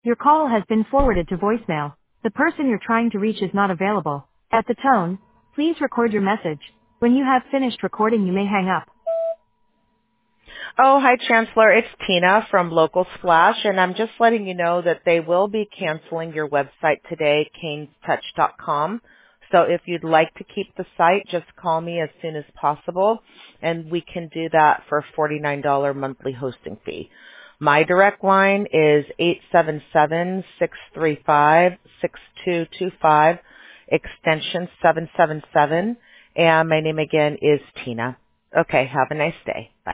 Your call has been forwarded to voicemail. The person you're trying to reach is not available. At the tone, please record your message. When you have finished recording, you may hang up. Oh, hi, Chancellor. It's Tina from Local Splash, and I'm just letting you know that they will be canceling your website today, canestouch.com. So if you'd like to keep the site, just call me as soon as possible, and we can do that for a $49 monthly hosting fee. My direct line is 877-635-6225, extension 777, and my name again is Tina. Okay, have a nice day. Bye.